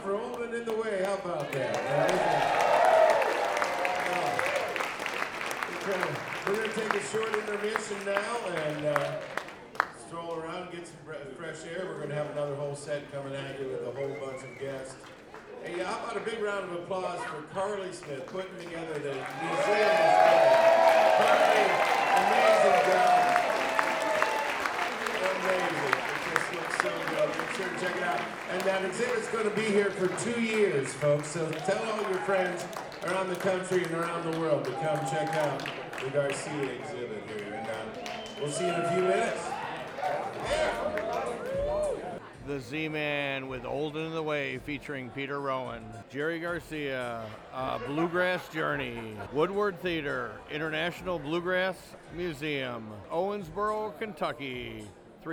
for Olden in the Way. How about that? We're going to take a short intermission now and stroll around, get some fresh air. We're going to have another whole set coming at you with a whole bunch of guests. Hey, how about a big round of applause for Carly Smith putting together the museum display. Carly, amazing job. Amazing. It just looks so good. Make sure to check it out. And that exhibit's going to be here for 2 years, folks. So tell all your friends around the country and around the world to come check out the Garcia exhibit here. And we'll see you in a few minutes. The Z-Man with Olden in the Way featuring Peter Rowan, Jerry Garcia, Bluegrass Journey, Woodward Theater, International Bluegrass Museum, Owensboro, Kentucky,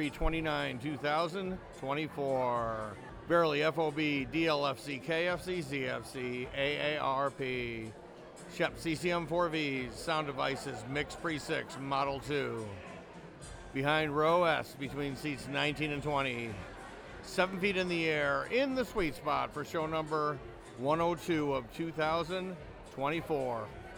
3/29/2024. Verily, FOB, DLFC, KFC, ZFC, AARP, Shep CCM 4Vs, Sound Devices, Mix Pre-6, Model 2. Behind row S between seats 19 and 20. 7 feet in the air, in the sweet spot for show number 102 of 2024.